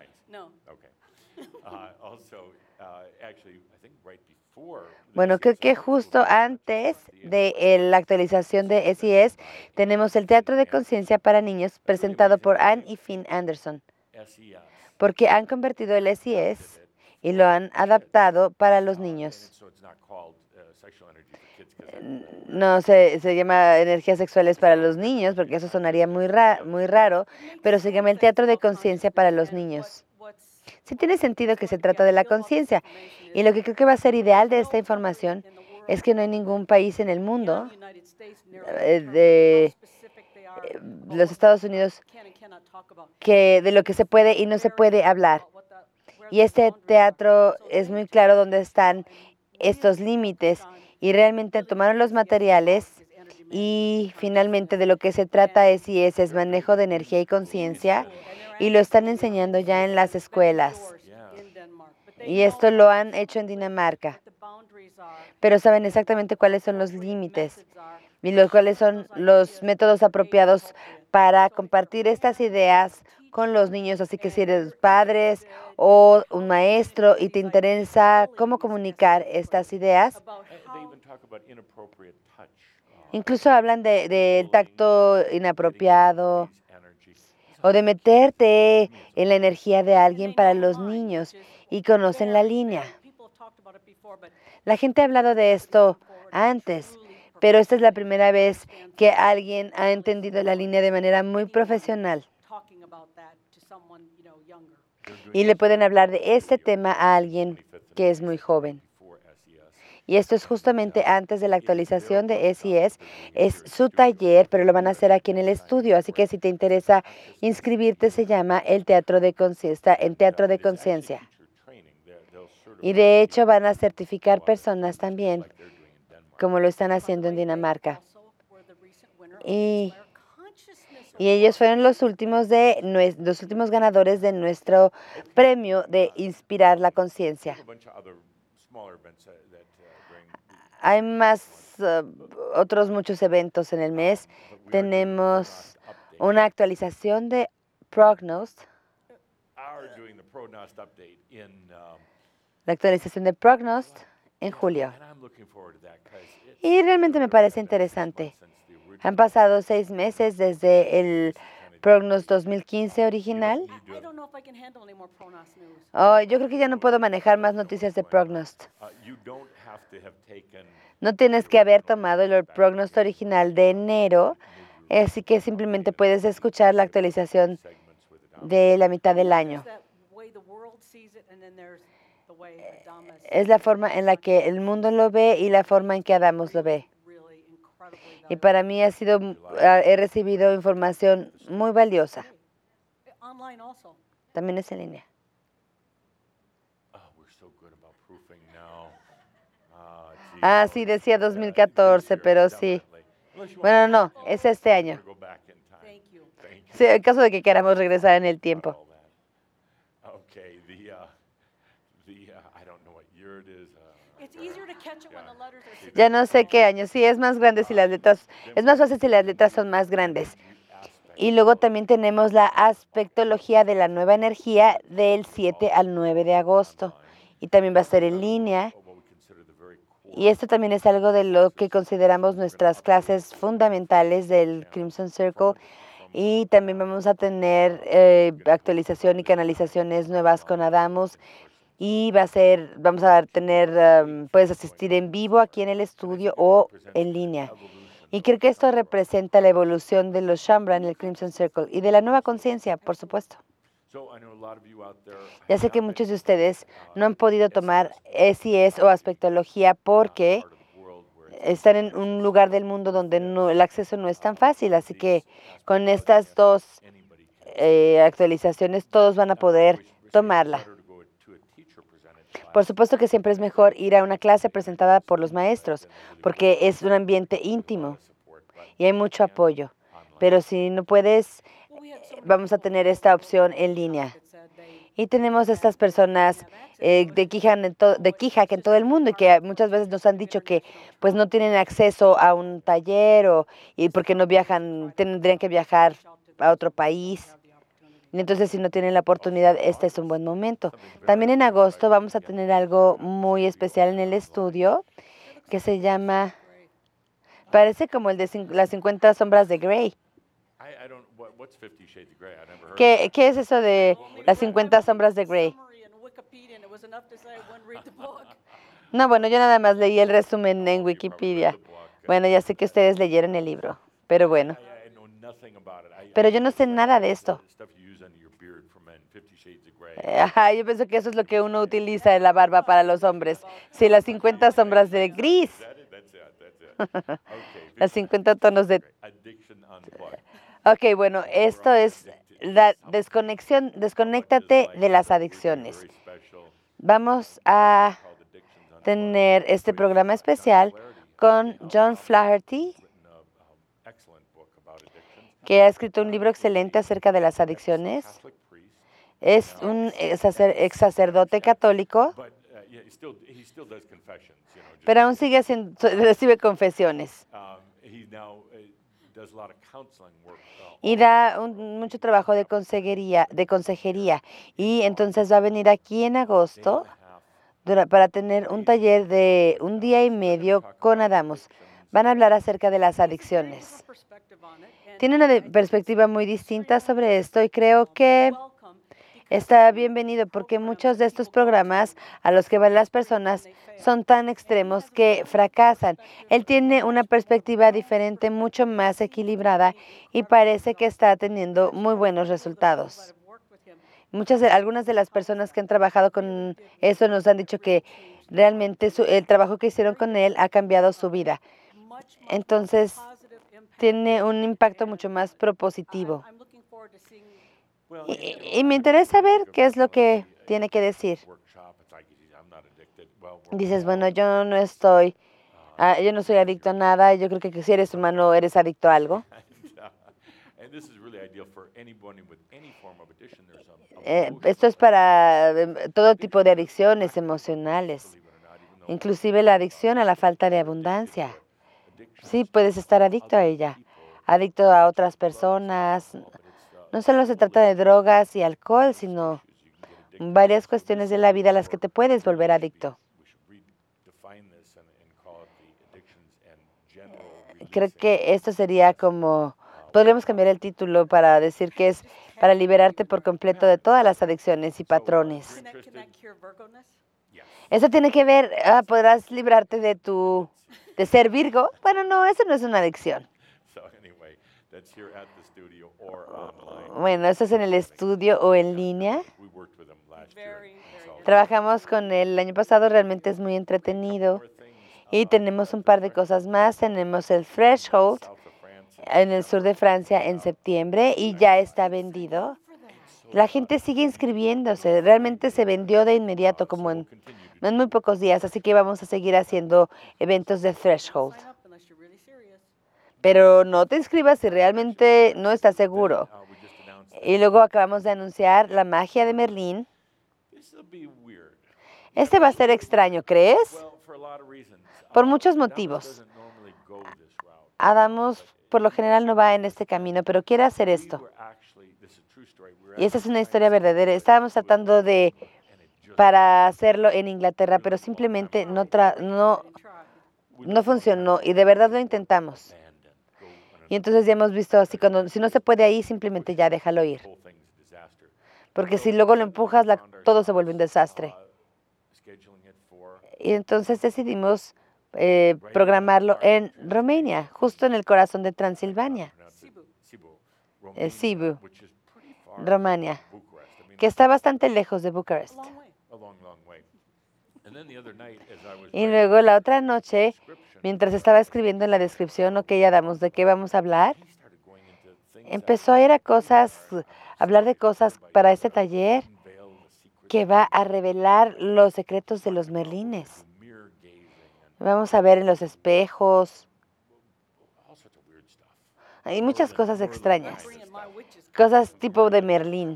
Bueno, creo que justo antes de la actualización de SES tenemos el Teatro de Conciencia para Niños presentado por Anne y Finn Anderson, porque han convertido el SES y lo han adaptado para los niños. No se llama energías sexuales para los niños, porque eso sonaría muy raro, pero se llama el Teatro de Conciencia para los niños. Sí tiene sentido que se trata de la conciencia. Y lo que creo que va a ser ideal de esta información es que no hay ningún país en el mundo de los Estados Unidos de lo que se puede y no se puede hablar. Y este teatro es muy claro dónde están estos límites. Y realmente tomaron los materiales y finalmente de lo que se trata es manejo de energía y conciencia. Y lo están enseñando ya en las escuelas. Y esto lo han hecho en Dinamarca. Pero saben exactamente cuáles son los límites y cuáles son los métodos apropiados para compartir estas ideas con los niños. Así que si eres padres o un maestro y te interesa cómo comunicar estas ideas, incluso hablan del tacto inapropiado, o de meterte en la energía de alguien para los niños y conocen la línea. La gente ha hablado de esto antes, pero esta es la primera vez que alguien ha entendido la línea de manera muy profesional. Y le pueden hablar de este tema a alguien que es muy joven. Y esto es justamente antes de la actualización de SES. Es su taller, pero lo van a hacer aquí en el estudio. Así que si te interesa inscribirte, se llama el Teatro de Conciencia, en Teatro de Conciencia. Y de hecho van a certificar personas también, como lo están haciendo en Dinamarca. Y ellos fueron los últimos ganadores de nuestro premio de Inspirar la Conciencia. Hay más, otros muchos eventos en el mes. Tenemos una actualización de Prognost, Are doing the ProNost update in, la actualización de Prognost en julio. and I'm looking forward to that, 'cause it's Y realmente me parece interesante. since the original. Han pasado 6 meses desde el Prognost 2015 original. I don't know if I can handle any more Pronos news. Oh, yo creo que ya no puedo manejar más noticias de Prognost. You don't have to have taken No tienes que haber tomado el Prognost original de enero, así que simplemente puedes escuchar la actualización segments with Adamus. de la mitad del año. There's that way the world sees it, and then there's the way Adamus Es la forma en la que el mundo lo ve y la forma en que Adamos lo ve. really incredibly Y valuable. para mí he recibido información muy valiosa. Online also. También es en línea. Oh, we're so good about proofing now. Gee, Ah, sí, decía 2014, pero sí. Unless you Bueno, want no, es este año. to go back in time. Thank you. Thank you Sí, en caso de que queramos regresar en el tiempo. for all that. Okay, I don't know what year it is. It's easier to catch it when the letters are six. Ya no sé qué año. Sí, es más grande si las letras, es más fácil si las letras son más grandes. Y luego también tenemos la aspectología de la nueva energía del 7 al 9 de agosto. Y también va a ser en línea. What we consider the very core Y esto también es algo de lo que consideramos nuestras clases fundamentales del Crimson Circle. Y también vamos a tener actualización y canalizaciones nuevas con Adamus. Y vamos a tener, puedes asistir en vivo aquí en el estudio o en línea. Y creo que esto representa la evolución de los Shambra en el Crimson Circle y de la nueva conciencia, por supuesto. So I know a lot of you out there Ya sé que muchos de ustedes no han podido tomar SIS o aspectología porque part of the world where están en un lugar del mundo donde el acceso no es tan fácil. Así que con estas dos anybody can actualizaciones todos van a poder tomarla. better to go to a teacher presented class. Por supuesto que siempre es mejor ir a una clase presentada por los maestros porque es un ambiente íntimo Support, but y hay mucho apoyo. Pero si no puedes, Well, we had so many vamos a tener esta opción en línea. that said they Y tenemos estas personas de Quijak en todo el mundo y que muchas veces nos han dicho que pues no tienen acceso a un taller y porque no viajan, tendrían que viajar a otro país. have the opportunity. Y entonces si no tienen la oportunidad, este es un buen momento. También en agosto vamos a tener algo muy especial en el estudio que se llama, parece como el de las 50 sombras de Grey. I don't, what's 50 Shades of Grey? I never heard of ¿Qué es eso de las 50 sombras de Grey? Summary in Wikipedia, and it was enough to say I wouldn't read the book. No, bueno, yo nada más leí el resumen en Wikipedia. Bueno, ya sé que ustedes leyeron el libro, pero bueno. I know nothing about it. Pero yo no sé nada de esto. Stuff you use under your beard for men, 50 Shades of Grey. Ajá, yo pienso que eso es lo que uno utiliza en la barba para los hombres. Sí, las 50 sombras de gris, That's it. Okay. las 50 tonos de... Addiction Unplugged. Ok, bueno, esto es la desconexión, desconéctate de las adicciones. Very special Vamos a called Addictions Unplugged. tener este programa especial con John Flaherty, Written a excellent book about addictions. que ha escrito un libro excelente acerca de las adicciones. Catholic priest, Es un ex sacerdote católico, but yeah, he still does confessions, just, pero aún sigue recibe confesiones he now does a lot of counseling work. y da mucho trabajo de consejería. Y entonces va a venir aquí en agosto para tener un taller de un día y medio con Adamus. Van a hablar acerca de las adicciones. Perspective on it, and Tiene una perspectiva muy distinta sobre esto y creo que welcome está bienvenido porque muchos de estos programas a los que van las personas son tan extremos que fracasan. Él tiene una perspectiva diferente, mucho más equilibrada y parece que está teniendo muy buenos resultados. that have worked with him. Algunas de las personas que han trabajado con eso nos han dicho que realmente el trabajo que hicieron con él ha cambiado su vida. Much Entonces, positive impact. tiene un impacto mucho más propositivo. I'm looking forward to seeing Y me interesa ver qué es lo que tiene que decir. Workshop, it's like, I'm not addicted. Well, Dices, bueno, yo no soy adicto a nada. Yo creo que si eres humano, eres adicto a algo. and this is really ideal for anybody with any form of addiction. There's a Esto es para todo tipo de adicciones emocionales. believe it or not, even though inclusive la adicción a la falta de abundancia. Sí, puedes estar adicto a ella, adicto a otras personas. No solo se trata de drogas y alcohol, sino varias cuestiones de la vida a las que te puedes volver adicto. Creo que esto sería como, podríamos cambiar el título para decir que es para liberarte por completo de todas las adicciones y patrones. Can that cure Virgo-ness? Eso tiene que ver, podrás librarte de ser Virgo. Bueno, no, eso no es una adicción. Bueno, eso es en el estudio o en línea. Very, very Trabajamos con él el año pasado, realmente es muy entretenido. Y tenemos un par de cosas más. Tenemos el Threshold en el sur de Francia en septiembre y ya está vendido. La gente sigue inscribiéndose. Realmente se vendió de inmediato, como en muy pocos días. Así que vamos a seguir haciendo eventos de Threshold. sign up unless you're really serious. Pero no te inscribas si realmente no estás seguro. Y luego acabamos de anunciar la magia de Merlín. Este va a ser extraño, ¿crees? Por muchos motivos. Adamos por lo general no va en este camino, pero quiere hacer esto. Y esa es una historia verdadera. Estábamos tratando para hacerlo en Inglaterra, pero simplemente no funcionó y de verdad lo intentamos. Y entonces ya hemos visto así, si no se puede ahí, simplemente ya déjalo ir. Porque si luego lo empujas, todo se vuelve un desastre. Y entonces decidimos programarlo en Rumania, justo en el corazón de Transilvania, Sibiu, Rumania, que está bastante lejos de Bucarest. Long way. Y luego la otra noche, mientras estaba escribiendo en la descripción, ya damos de qué vamos a hablar, empezó a ir a hablar de cosas para este taller que va a revelar los secretos de los merlines. Vamos a ver en los espejos. Hay muchas cosas extrañas. Cosas tipo de Merlín.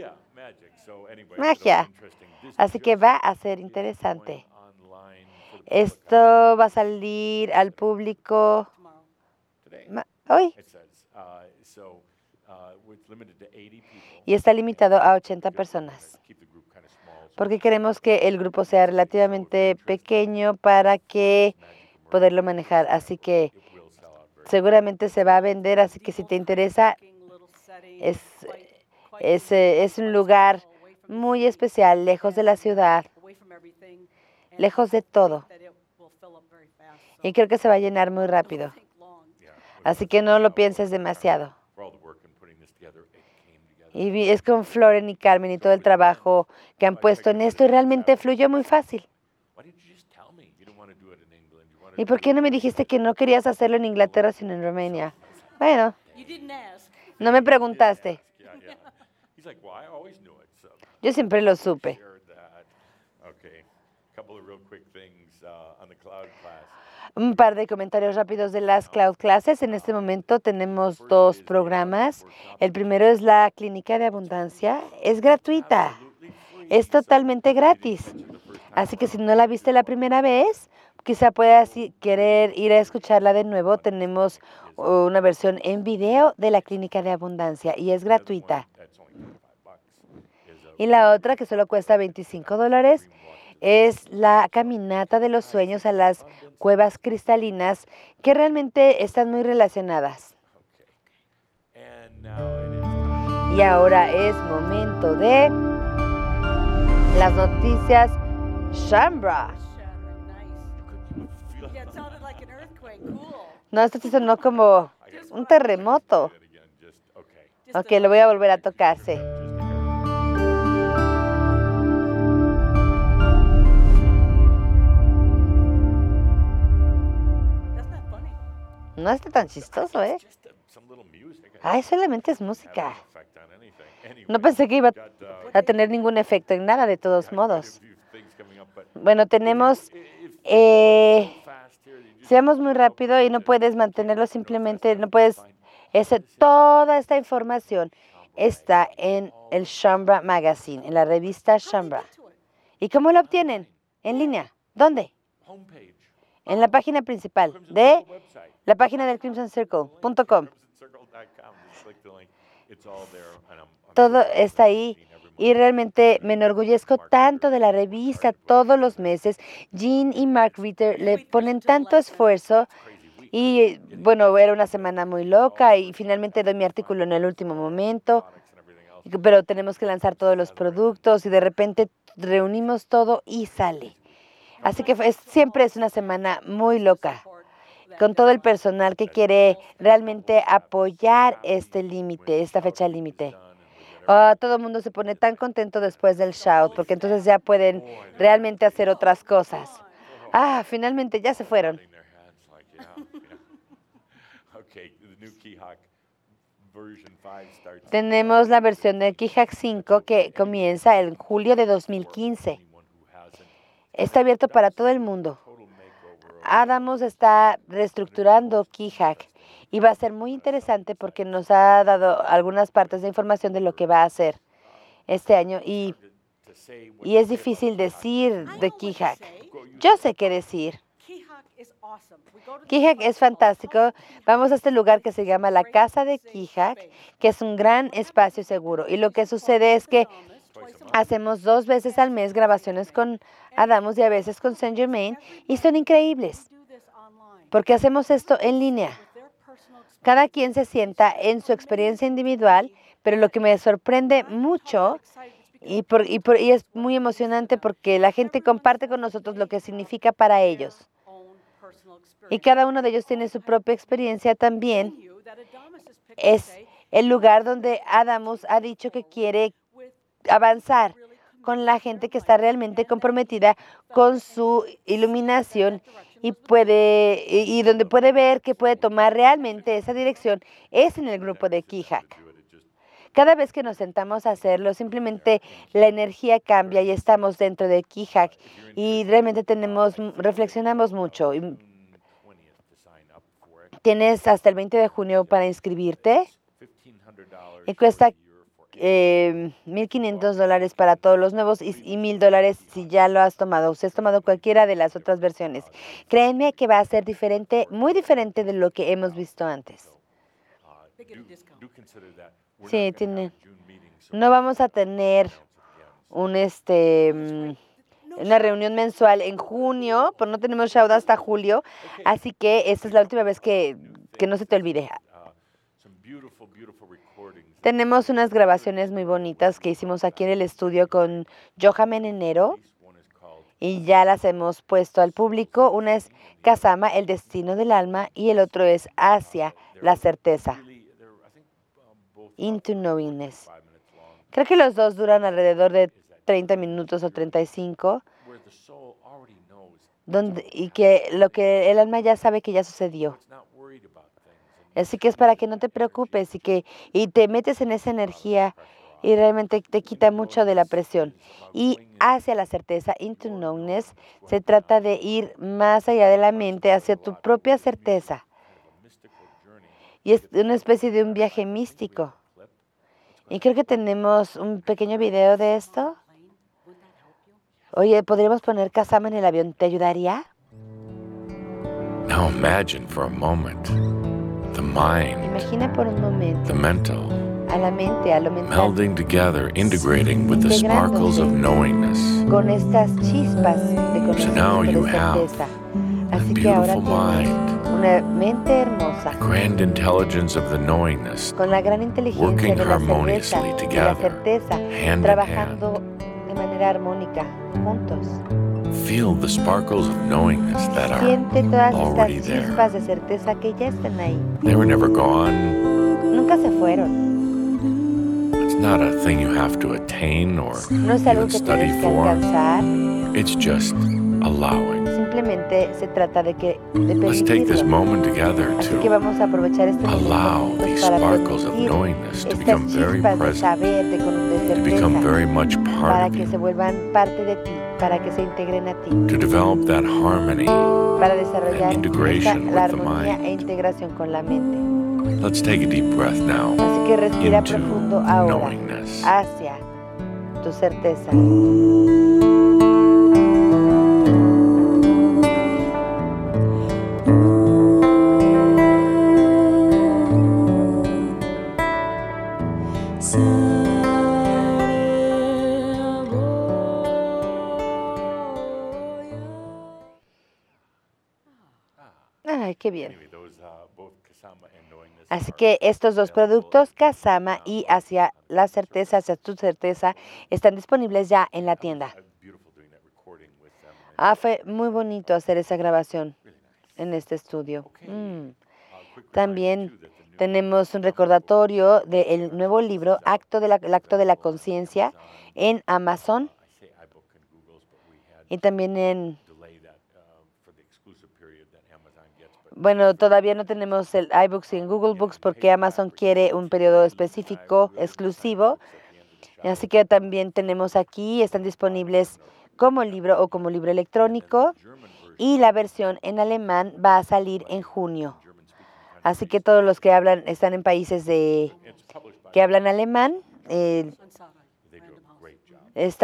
Magia. Así que va a ser interesante. Esto va a salir al público hoy. Y está limitado a 80 personas. Porque queremos que el grupo sea relativamente pequeño para que poderlo manejar. Así que seguramente se va a vender. Así que si te interesa, es un lugar muy especial, lejos de la ciudad, lejos de todo. Y creo que se va a llenar muy rápido. Así que no lo pienses demasiado. Y es con Floren y Carmen y todo el trabajo que han puesto en esto y realmente fluyó muy fácil. ¿Y por qué no me dijiste que no querías hacerlo en Inglaterra sino en Rumania? Bueno, no me preguntaste. Yo siempre lo supe. Un par de comentarios rápidos de las Cloud Classes. En este momento tenemos 2 programas. El primero es la Clínica de Abundancia. Es gratuita. Es totalmente gratis. Así que si no la viste la primera vez, quizá puedas querer ir a escucharla de nuevo. Tenemos una versión en video de la Clínica de Abundancia y es gratuita. Y la otra, que solo cuesta $25, es la Caminata de los Sueños a las Cuevas Cristalinas, que realmente están muy relacionadas. Y ahora es momento de las noticias Shambra. No, esto sí sonó como un terremoto. Ok, lo voy a volver a tocarse. No está tan chistoso, ¿eh? Ay, solamente es música. No pensé que iba a tener ningún efecto en nada, de todos modos. Bueno, tenemos... si vamos muy rápido y no puedes mantenerlo, simplemente no puedes... toda esta información está en el Shambra Magazine, en la revista Shambra. ¿Y cómo lo obtienen? En línea. ¿Dónde? homepage, en la página principal de the website, la página del crimsoncircle.com. crimsoncircle.com. Just click the link. It's all there. And I'm Todo sure está ahí y realmente me enorgullezco tanto de la revista todos los meses. Jean y Mark Ritter le ponen tanto esfuerzo y bueno, era una semana muy loca y finalmente doy mi artículo en el último momento, products and everything else. pero tenemos que lanzar todos los productos y de repente reunimos todo y sale. Así que siempre es una semana muy loca, con todo el personal que quiere realmente apoyar este límite, esta fecha límite. Todo el mundo se pone tan contento después del shout, porque entonces ya pueden realmente hacer otras cosas. Finalmente ya se fueron. Holding their hands like, yeah. Okay, the new Keyhawk version 5 starts. Tenemos la versión de Keyhack 5 que comienza en julio de 2015. Anyone who hasn't, Está abierto para todo el mundo. total makeover. Adamos está reestructurando Keyhack y va a ser muy interesante porque nos ha dado algunas partes de información de lo que va a hacer este año y To say what es difícil decir de Keyhack. Yo sé qué decir. Keyhawk is awesome. We go to this Keyhack place es called fantástico. Vamos a este lugar que se llama la Casa de Keyhack, que es un gran espacio seguro. Y lo que sucede es que hacemos 2 veces al mes grabaciones con Adamus y a veces con Saint Germain y son increíbles do this online. porque hacemos esto en línea. Their personal experience. Cada quien se sienta en su experiencia individual, pero lo que me sorprende mucho y es muy emocionante porque la gente comparte con nosotros lo que significa para ellos. Own personal experience. Y cada uno de ellos tiene su propia experiencia también. You that Adamus has picked Es today el lugar donde Adamus ha dicho que quiere with avanzar con la gente que está realmente comprometida con su iluminación y donde puede ver que puede tomar realmente esa dirección es en el grupo de Keyhack. Cada vez que nos sentamos a hacerlo, simplemente la energía cambia y estamos dentro de Keyhack y realmente reflexionamos mucho. 20th to sign up for it. Tienes hasta el 20 de junio para inscribirte $1,500 y cuesta for a year for $1,500 para todos los nuevos y $1,000 si ya lo has tomado. Si has tomado cualquiera de las otras versiones. Créanme que va a ser diferente, muy diferente de lo que hemos visto antes. they get a discount. do consider that. We're Sí, not gonna have tiene. a June meeting, so No vamos a tener una reunión mensual en junio, pero no tenemos show hasta julio, así que esta es la última vez que no se te olvide. some beautiful, beautiful recordings. Tenemos unas grabaciones muy bonitas que hicimos aquí en el estudio con Johan en enero One is called y ya las hemos puesto al público. Una es Kazama, el destino del alma, y el otro es Hacia, la certeza, really, they're, I think, both Into Knowingness. 5 minutes long, Creo que los dos duran alrededor de 30 minutos o 35. where the soul already knows. Y que lo que el alma ya sabe que ya sucedió. It's not worried about things. And Así que es para que no te preocupes y te metes en esa energía y realmente te quita mucho de la presión. Y hacia la certeza, into knownness, se trata de ir más allá de la mente, hacia tu propia certeza. a mystical journey. Y es una especie de un viaje místico. Y creo que tenemos un pequeño video de esto. Oye, ¿podríamos poner Kazama en el avión? ¿Te ayudaría? Now imagine for a moment the mind, Imagina por un momento the mental, a la mente, a lo mental, melding together, integrating with the sparkles of knowingness. con estas chispas de now conocimiento, you de have certeza. a Así que ahora beautiful tienes mind, una mente hermosa, grand intelligence of the knowingness, con la gran inteligencia working de la harmoniously certeza, y la together, certeza, hand in trabajando de manera armónica, juntos. Feel the sparkles of knowingness that are Siente todas already estas there. chispas de certeza que ya están ahí. They were never gone. Nunca se fueron. It's not a thing you have to attain or No es algo even que study tienes que for. alcanzar. It's just allowing. Simplemente se trata de Let's take this permitirlo. moment together Así que to vamos a aprovechar este momento allow juntos these para sparkles of permitir knowingness to estas become very chispas de present, saber, de to become certeza, very much para part of que you, se vuelvan parte de ti, para que se integren a ti, to develop that harmony. para desarrollar and integration la with the armonía mind. e integración con la mente. Let's take a deep breath now Así que respira into profundo ahora knowingness. hacia tu certeza. qué bien. Anyway, those, both Kasama and Knowing This Así are que estos dos available productos, in, Kasama y Hacia la Certeza, Hacia tu Certeza, están disponibles ya en la tienda. Beautiful doing that recording with them. And Fue muy bonito hacer esa grabación really nice. en este estudio. Okay. Quick reminder, También too, that the new tenemos un recordatorio del nuevo libro, el Acto de la Conciencia, en Amazon I say iBook and Google's, but we had y también en... delay that for the exclusive period that Amazon gets. But Bueno, todavía no tenemos el iBooks y en Google Books porque Amazon quiere un periodo específico, exclusivo. Así que también tenemos aquí, están disponibles como libro o como libro electrónico. Y la versión en alemán va a salir en junio. Así que todos los que están en países que hablan alemán, Ansara, they do Random a House. great job.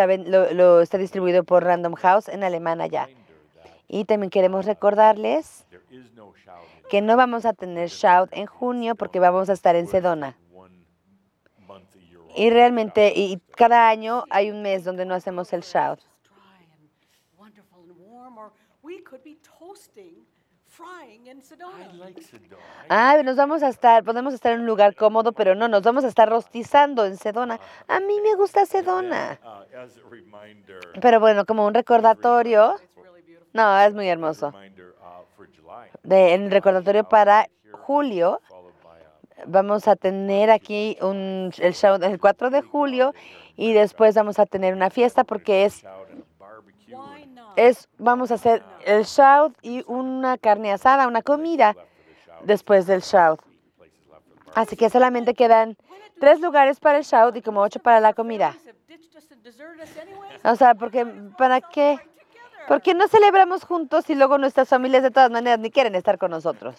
está distribuido por Random House en Alemán allá. Y también queremos recordarles There is no shout in que no vamos a tener Shout en junio porque vamos a estar en Sedona. 1 month a year. Y realmente, y cada año hay un mes donde no hacemos el Shout. Just dry and wonderful and warm, or we could be toasting, frying in Sedona. I like Sedona. Podemos estar en un lugar cómodo, pero no, nos vamos a estar rostizando en Sedona. A mí me gusta Sedona. As a reminder, Pero bueno, como un recordatorio, It's really beautiful. no, es muy hermoso. reminder for July, En recordatorio para julio, followed by vamos a tener aquí el show el 4 de julio y después vamos a tener una fiesta porque shout and a barbecue. Why not? vamos a hacer el shout y una carne asada, una comida después del shout. Places left for the barbecue. Así que solamente quedan 3 lugares para el shout y como 8 para la comida. Have ditched us and deserted us anyways. O sea, ¿para qué? ¿Por qué no celebramos juntos y luego nuestras familias de todas maneras ni quieren estar con nosotros?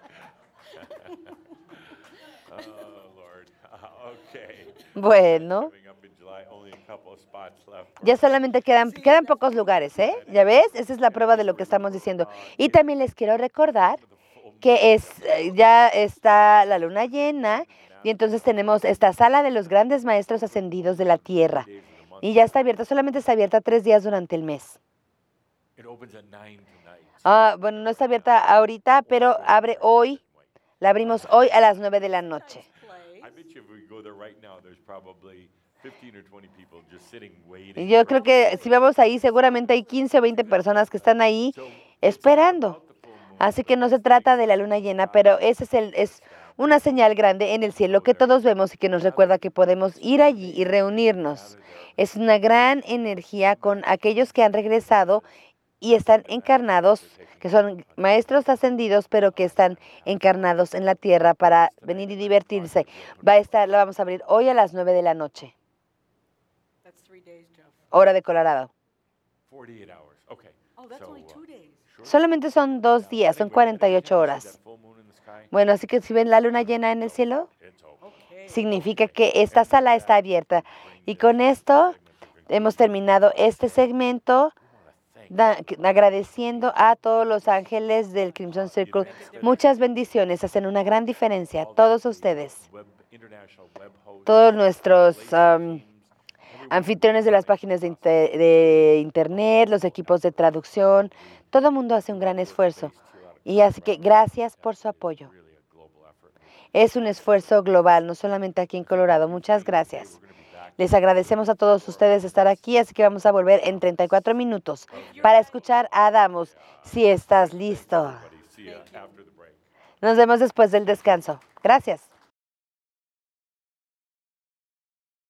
Oh, Lord. Okay. Bueno, Coming up in July, only a couple of spots left. ya solamente quedan pocos lugares, ¿eh? ¿Ya ves? Esa es la prueba de lo que estamos diciendo. Y también les quiero recordar que ya está la luna llena y entonces tenemos esta sala de los grandes maestros ascendidos de la tierra. Y ya está abierta, solamente está abierta 3 días durante el mes. It opens at 9 tonight. Bueno, no está abierta ahorita, pero abre hoy. La abrimos hoy a las 9 de la noche. Play. I bet you if we go there right now, there's probably 15 or 20 people just sitting waiting. Y yo creo que si vamos ahí, seguramente hay 15 o 20 personas que están ahí esperando. Así que no se trata de la luna llena, pero ese es una señal grande en el cielo que todos vemos y que nos recuerda que podemos ir allí y reunirnos. Es una gran energía con aquellos que han regresado y están encarnados, que son maestros ascendidos, pero que están encarnados en la tierra para venir y divertirse. La vamos a abrir hoy a las 9 de la noche, That's 3 days, Jeff. hora de Colorado. 48 hours. Okay. Oh, that's So, only 2 days. Solamente son 2 días, son 48 horas. full moon in the sky, Bueno, así que si ven la luna llena en el cielo, it's open. Okay. significa que esta sala está abierta. Y con esto hemos terminado este segmento agradeciendo a todos los ángeles del Crimson Circle. Muchas bendiciones, hacen una gran diferencia. Todos ustedes, International web host, todos nuestros anfitriones de las páginas de internet, los equipos de traducción, todo el mundo hace un gran esfuerzo. Y así que gracias por su apoyo. really a global effort. Es un esfuerzo global, no solamente aquí en Colorado. Muchas gracias. Les agradecemos a todos ustedes estar aquí, así que vamos a volver en 34 minutos para escuchar a Adamus, si estás listo. See ya after the break. Nos vemos después del descanso. Gracias.